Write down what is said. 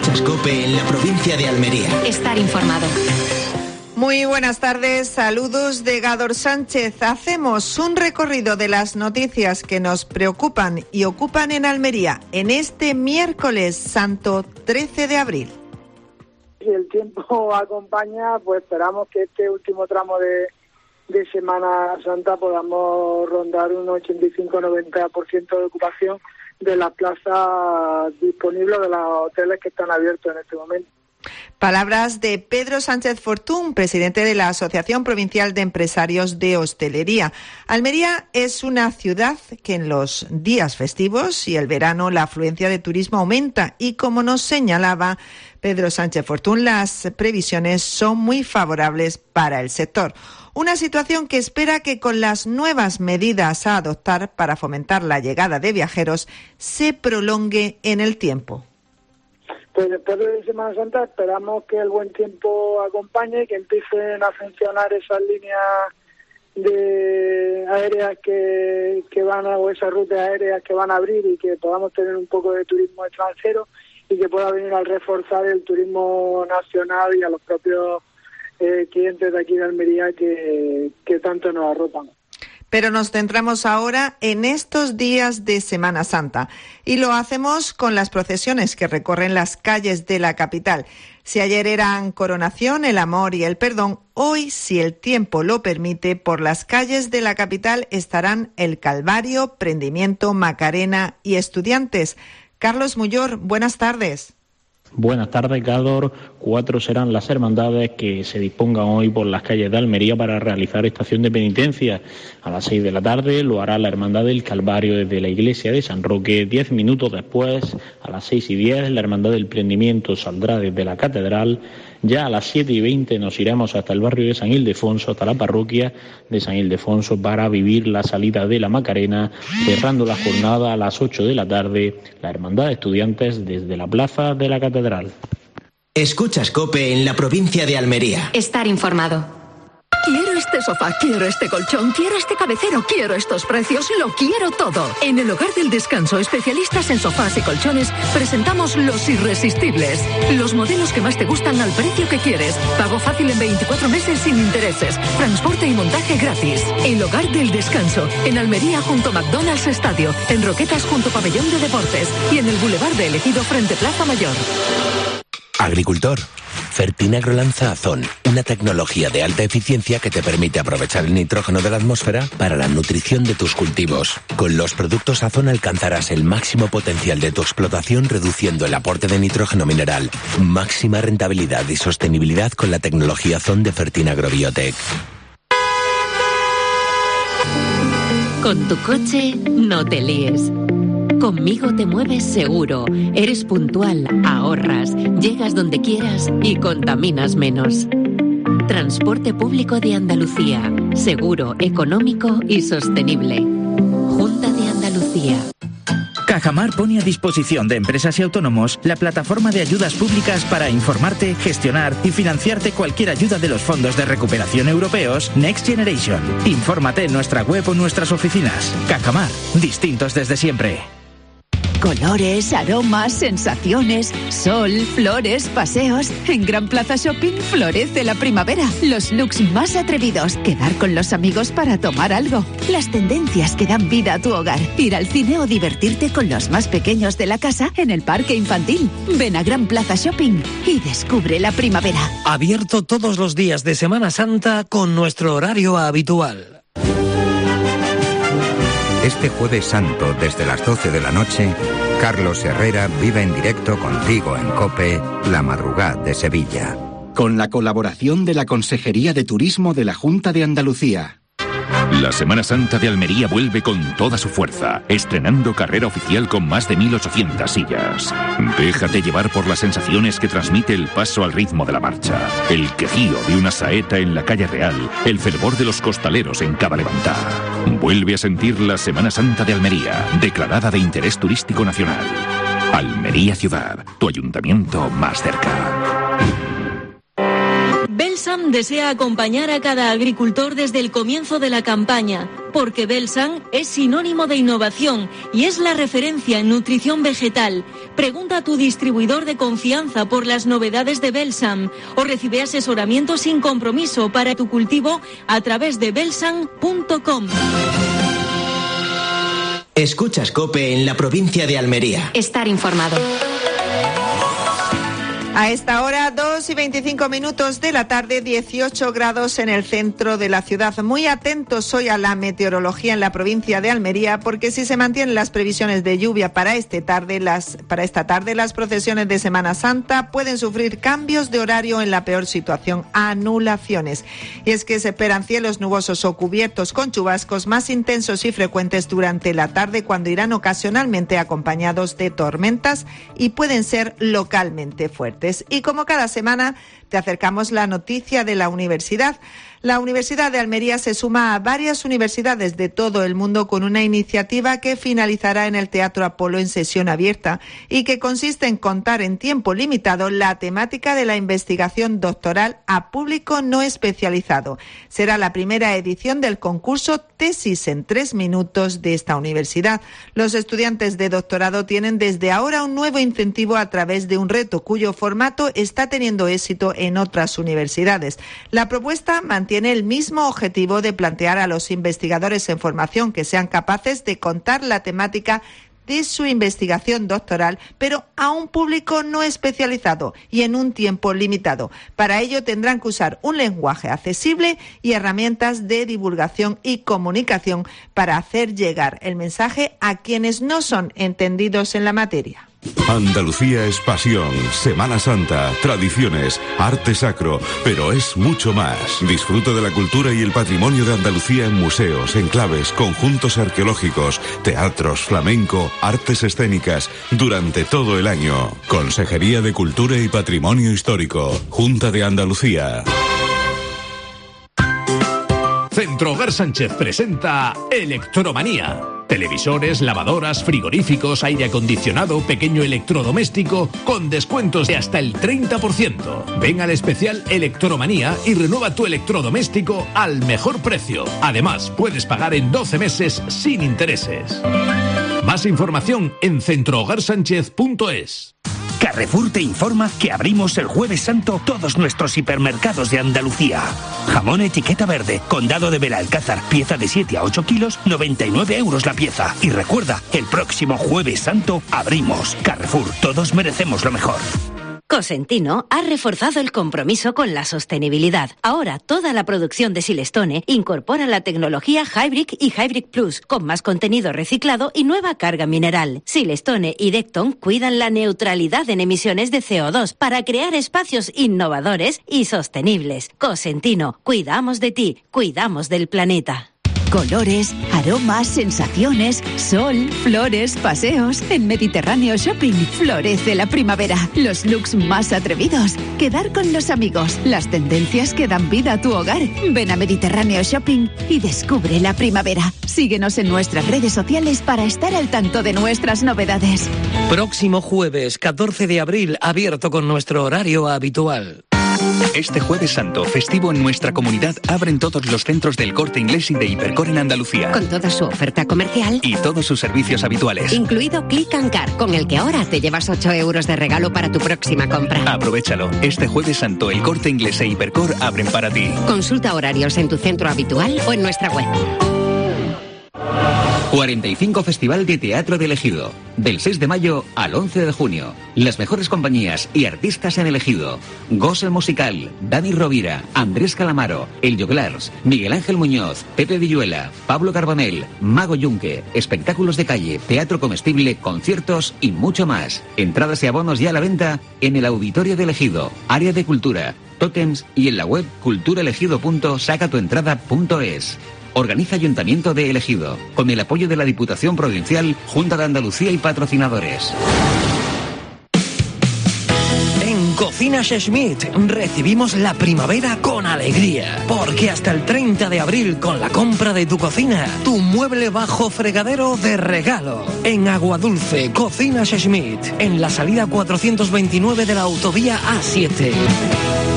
Escuchas COPE en la provincia de Almería. Estar informado. Muy buenas tardes, saludos de Gádor Sánchez. Hacemos un recorrido de las noticias que nos preocupan y ocupan en Almería en este miércoles santo 13 de abril. Si el tiempo acompaña, pues esperamos que este último tramo de Semana Santa podamos rondar un 85-90% de ocupación de las plazas disponibles de los hoteles que están abiertos en este momento. Palabras de Pedro Sánchez Fortún, presidente de la Asociación Provincial de Empresarios de Hostelería. Almería es una ciudad que en los días festivos y el verano la afluencia de turismo aumenta y, como nos señalaba Pedro Sánchez Fortún, las previsiones son muy favorables para el sector. Una situación que espera que con las nuevas medidas a adoptar para fomentar la llegada de viajeros se prolongue en el tiempo. Pues después de Semana Santa esperamos que el buen tiempo acompañe, que empiecen a funcionar esas líneas aéreas que van o esas rutas aéreas que van a abrir y que podamos tener un poco de turismo extranjero y que pueda venir a reforzar el turismo nacional y a los propios clientes de aquí de Almería que tanto nos arropan. Pero nos centramos ahora en estos días de Semana Santa y lo hacemos con las procesiones que recorren las calles de la capital. Si ayer eran Coronación, el Amor y el Perdón, hoy, si el tiempo lo permite, por las calles de la capital estarán el Calvario, Prendimiento, Macarena y Estudiantes. Carlos Muyor, buenas tardes. Buenas tardes, Gádor. 4 serán las hermandades que se dispongan hoy por las calles de Almería para realizar estación de penitencia. A las 6 de la tarde lo hará la Hermandad del Calvario desde la iglesia de San Roque. 10 minutos después, a las 6:10, la Hermandad del Prendimiento saldrá desde la Catedral. Ya a las 7:20 nos iremos hasta el barrio de San Ildefonso, hasta la parroquia de San Ildefonso, para vivir la salida de la Macarena, cerrando la jornada a las 8 de la tarde, la Hermandad de Estudiantes desde la plaza de la Catedral. Escuchas COPE en la provincia de Almería. Estar informado. Quiero este sofá, quiero este colchón, quiero este cabecero, quiero estos precios, lo quiero todo. En el Hogar del Descanso, especialistas en sofás y colchones, presentamos los irresistibles. Los modelos que más te gustan al precio que quieres. Pago fácil en 24 meses sin intereses. Transporte y montaje gratis. El Hogar del Descanso, en Almería junto a McDonald's Estadio, en Roquetas junto a Pabellón de Deportes y en el Boulevard de Elegido frente Plaza Mayor. Agricultor, Fertinagro lanza Azón, una tecnología de alta eficiencia que te permite aprovechar el nitrógeno de la atmósfera para la nutrición de tus cultivos. Con los productos Azón alcanzarás el máximo potencial de tu explotación reduciendo el aporte de nitrógeno mineral. Máxima rentabilidad y sostenibilidad con la tecnología Azón de Fertinagro Biotech. Con tu coche no te líes. Conmigo te mueves seguro, eres puntual, ahorras, llegas donde quieras y contaminas menos. Transporte público de Andalucía, seguro, económico y sostenible. Junta de Andalucía. Cajamar pone a disposición de empresas y autónomos la plataforma de ayudas públicas para informarte, gestionar y financiarte cualquier ayuda de los fondos de recuperación europeos Next Generation. Infórmate en nuestra web o nuestras oficinas. Cajamar, distintos desde siempre. Colores, aromas, sensaciones, sol, flores, paseos. En Gran Plaza Shopping florece la primavera. Los looks más atrevidos, quedar con los amigos para tomar algo. Las tendencias que dan vida a tu hogar. Ir al cine o divertirte con los más pequeños de la casa en el parque infantil. Ven a Gran Plaza Shopping y descubre la primavera. Abierto todos los días de Semana Santa con nuestro horario habitual. Este Jueves Santo, desde las 12 de la noche, Carlos Herrera vive en directo contigo en COPE, La Madrugada de Sevilla. Con la colaboración de la Consejería de Turismo de la Junta de Andalucía. La Semana Santa de Almería vuelve con toda su fuerza, estrenando carrera oficial con más de 1.800 sillas. Déjate llevar por las sensaciones que transmite el paso al ritmo de la marcha, el quejío de una saeta en la calle Real, el fervor de los costaleros en cada levantada. Vuelve a sentir la Semana Santa de Almería, declarada de interés turístico nacional. Almería Ciudad, tu ayuntamiento más cerca. Belsam desea acompañar a cada agricultor desde el comienzo de la campaña, porque Belsam es sinónimo de innovación y es la referencia en nutrición vegetal. Pregunta a tu distribuidor de confianza por las novedades de Belsam o recibe asesoramiento sin compromiso para tu cultivo a través de belsam.com. Escuchas COPE en la provincia de Almería. Estar informado. A esta hora, 2:25 de la tarde, 18 grados en el centro de la ciudad. Muy atentos hoy a la meteorología en la provincia de Almería, porque si se mantienen las previsiones de lluvia para esta tarde, las procesiones de Semana Santa pueden sufrir cambios de horario en la peor situación, anulaciones. Y es que se esperan cielos nubosos o cubiertos con chubascos más intensos y frecuentes durante la tarde, cuando irán ocasionalmente acompañados de tormentas y pueden ser localmente fuertes. Y como cada semana, te acercamos la noticia de la universidad. La Universidad de Almería se suma a varias universidades de todo el mundo con una iniciativa que finalizará en el Teatro Apolo en sesión abierta y que consiste en contar en tiempo limitado la temática de la investigación doctoral a público no especializado. Será la primera edición del concurso Tesis en 3 minutos de esta universidad. Los estudiantes de doctorado tienen desde ahora un nuevo incentivo a través de un reto cuyo formato está teniendo éxito en otras universidades. La propuesta mantiene el mismo objetivo de plantear a los investigadores en formación que sean capaces de contar la temática de su investigación doctoral, pero a un público no especializado y en un tiempo limitado. Para ello tendrán que usar un lenguaje accesible y herramientas de divulgación y comunicación para hacer llegar el mensaje a quienes no son entendidos en la materia. Andalucía es pasión, Semana Santa, tradiciones, arte sacro, pero es mucho más. Disfruta de la cultura y el patrimonio de Andalucía en museos, enclaves, conjuntos arqueológicos, teatros, flamenco, artes escénicas, durante todo el año. Consejería de Cultura y Patrimonio Histórico, Junta de Andalucía. Centro Hogar Sánchez presenta Electromanía. Televisores, lavadoras, frigoríficos, aire acondicionado, pequeño electrodoméstico, con descuentos de hasta el 30%. Ven al especial Electromanía y renueva tu electrodoméstico al mejor precio. Además, puedes pagar en 12 meses sin intereses. Más información en centrohogarsánchez.es. Carrefour te informa que abrimos el Jueves Santo todos nuestros hipermercados de Andalucía. Jamón etiqueta verde, Condado de Belalcázar, pieza de 7 a 8 kilos, 99 euros la pieza. Y recuerda, el próximo Jueves Santo abrimos. Carrefour, todos merecemos lo mejor. Cosentino ha reforzado el compromiso con la sostenibilidad. Ahora toda la producción de Silestone incorpora la tecnología Hybrid y Hybrid Plus, con más contenido reciclado y nueva carga mineral. Silestone y Decton cuidan la neutralidad en emisiones de CO2 para crear espacios innovadores y sostenibles. Cosentino, cuidamos de ti, cuidamos del planeta. Colores, aromas, sensaciones, sol, flores, paseos. En Mediterráneo Shopping florece la primavera. Los looks más atrevidos. Quedar con los amigos. Las tendencias que dan vida a tu hogar. Ven a Mediterráneo Shopping y descubre la primavera. Síguenos en nuestras redes sociales para estar al tanto de nuestras novedades. Próximo jueves, 14 de abril, abierto con nuestro horario habitual. Este Jueves Santo, festivo en nuestra comunidad, abren todos los centros del Corte Inglés y de Hipercor en Andalucía. Con toda su oferta comercial y todos sus servicios habituales. Incluido Click and Car, con el que ahora te llevas 8 euros de regalo para tu próxima compra. Aprovéchalo. Este Jueves Santo, el Corte Inglés e Hipercor abren para ti. Consulta horarios en tu centro habitual o en nuestra web. 45 Festival de Teatro del Ejido. Del 6 de mayo al 11 de junio. Las mejores compañías y artistas en el Ejido. Gos el Musical, Dani Rovira, Andrés Calamaro, El Joglars, Miguel Ángel Muñoz, Pepe Villuela, Pablo Carbonell, Mago Yunque, espectáculos de calle, teatro comestible, conciertos y mucho más. Entradas y abonos ya a la venta en el Auditorio del Ejido, Área de Cultura, Tótems y en la web culturaelegido.sacatuentrada.es. Organiza Ayuntamiento de El Ejido, con el apoyo de la Diputación Provincial, Junta de Andalucía y patrocinadores. En Cocinas Schmidt recibimos la primavera con alegría, porque hasta el 30 de abril, con la compra de tu cocina, tu mueble bajo fregadero de regalo. En Aguadulce, Cocinas Schmidt, en la salida 429 de la autovía A7.